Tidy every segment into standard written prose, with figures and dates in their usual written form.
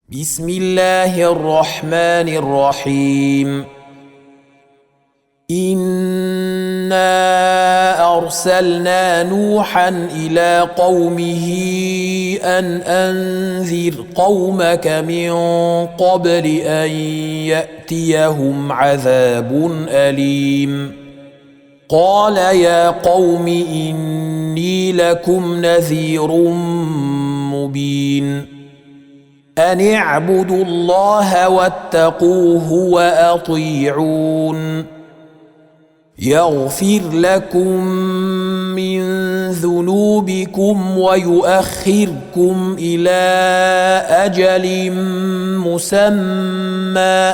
بسم الله الرحمن الرحيم. إنا أرسلنا نوحا إلى قومه أن أنذر قومك من قبل أن يأتيهم عذاب أليم. قال يا قوم إني لكم نذير مبين. أن اعبدوا الله واتقوه وأطيعون. يغفر لكم من ذنوبكم ويؤخركم إلى أجل مسمى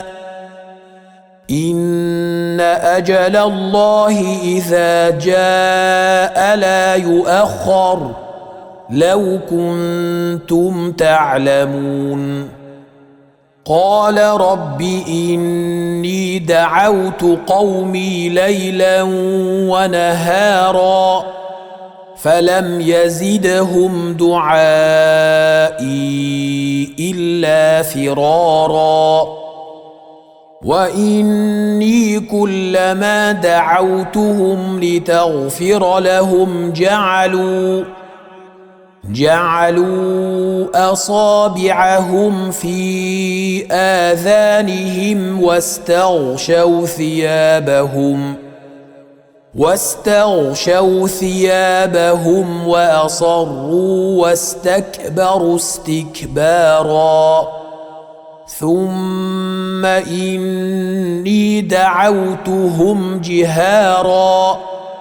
إن أجل الله إذا جاء لا يؤخر لو كنتم تعلمون. قال رب إني دعوت قومي ليلا ونهارا فلم يزدهم دعائي إلا فرارا. وإني كلما دعوتهم لتغفر لهم جعلوا أصابعهم في آذانهم واستغشوا ثيابهم وأصروا واستكبروا استكبارا. ثم إني دعوتهم جهارا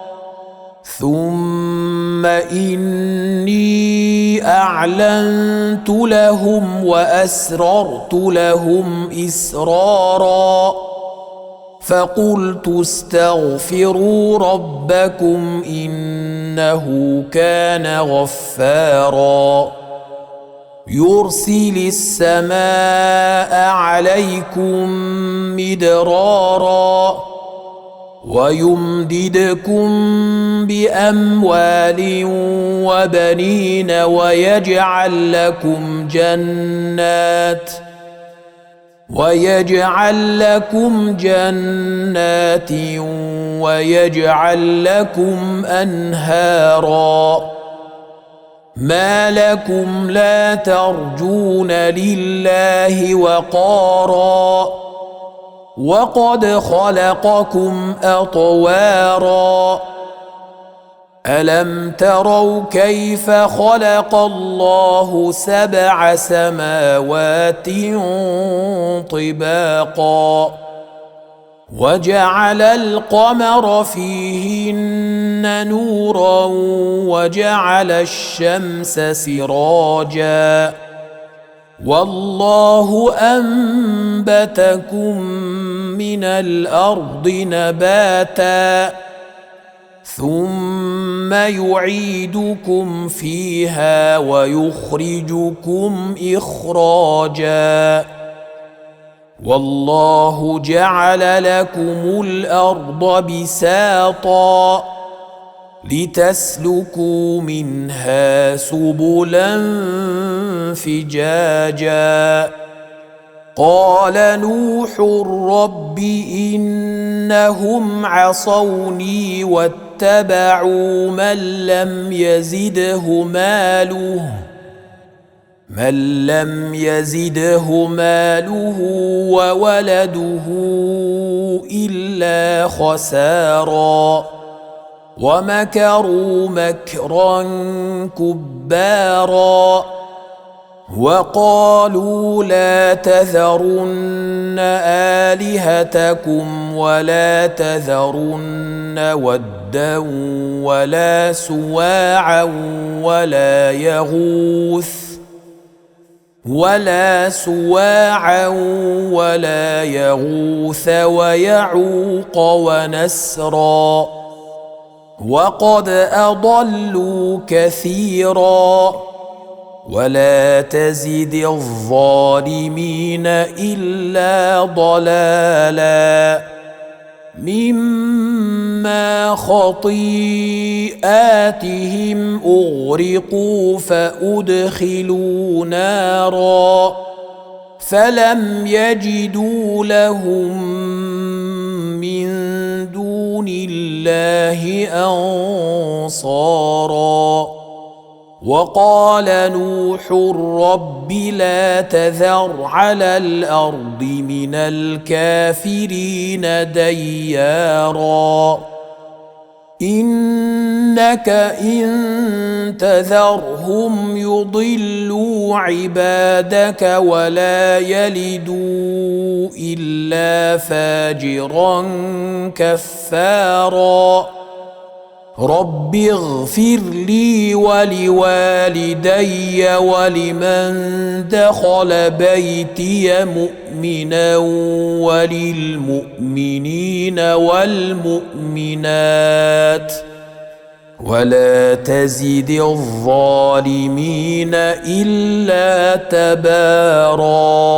ثم إني أعلنت لهم وأسررت لهم إسرارا. فقلت استغفروا ربكم إنه كان غفارا. يرسل السماء عليكم مدرارا ويمددكم بأموال وبنين ويجعل لكم جنات ويجعل لكم أنهارا. ما لكم لا ترجون لله وقارا وقد خلقكم أطوارا. ألم تروا كيف خلق الله 7 سماوات طباقا وجعل القمر فيهن نورا وجعل الشمس سراجا والله أنبتكم من الأرض نباتا ثم يعيدكم فيها ويخرجكم إخراجا. والله جعل لكم الأرض بساطا لتسلكوا منها سبلا فجاجا. قال نوح رب إنهم عصوني واتبعوا من لم يزده ماله وولده إلا خسارا. ومكروا مكرا كبارا وقالوا لا تذرن آلهتكم ولا تذرن ودا ولا سواعا ولا يغوث ويعوق ونسرا وقد أضلوا كثيرا. ولا تزد الظالمين إلا ضلالا. مما خطيئاتهم أغرقوا فأدخلوا نارا فلم يجدوا لهم من دون الله أنصارا وقال نوح رب لا تذر على الأرض من الكافرين ديارا إنك إن تذرهم يضلوا عبادك ولا يلدوا إلا فاجرا كفارا رب اغفر لي ولوالدي ولمن دخل بيتي مؤمنا وللمؤمنين والمؤمنات ولا تزد الظالمين إلا تباراً.